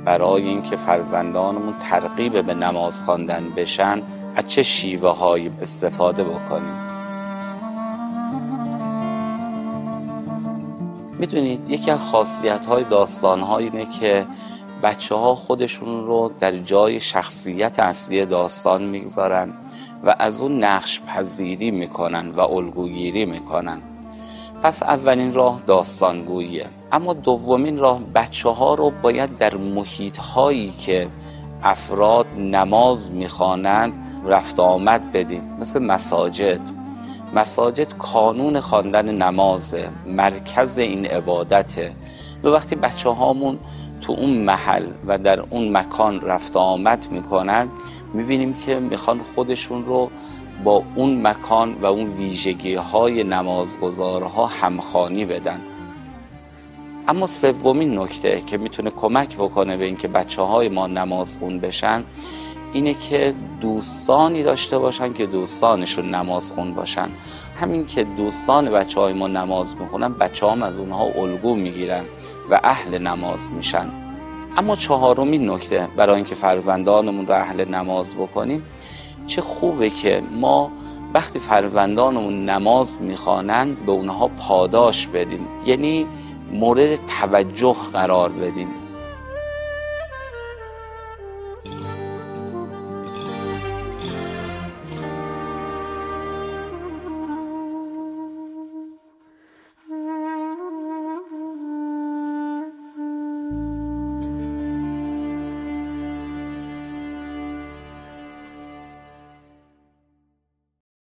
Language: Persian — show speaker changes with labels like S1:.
S1: برای اینکه فرزندانمون ترغیب به نماز خواندن بشن از چه شیوه هایی استفاده بکنیم. میدونید یکی از خاصیت های داستان ها اینه که بچه ها خودشون رو در جای شخصیت اصلی داستان میگذارن و از اون نقش پذیری میکنن و الگوگیری میکنن. پس اولین راه داستانگوییه. اما دومین راه بچه ها رو باید در محیط هایی که افراد نماز میخوانند رفت آمد بدیم، مثل مساجد کانون خواندن نمازه، مرکز این عبادته. و وقتی بچه هامون تو اون محل و در اون مکان رفت آمد میکنن، میبینیم که میخوان خودشون رو با اون مکان و اون ویژگی های نمازگزارها همخوانی بدن. اما سومین نکته که میتونه کمک بکنه به اینکه بچه های ما نمازخون بشن اینه که دوستانی داشته باشن که دوستانشون نمازخون باشن. همین که دوستان بچه های ما نماز میخونن، بچه هم از اونها الگو میگیرن و اهل نماز میشن. اما چهارمین نکته برای اینکه فرزندانمون رو اهل نماز بکنیم، چه خوبه که ما وقتی فرزندانمون نماز میخوانند به اونها پاداش بدیم، یعنی مورد توجه قرار بدیم.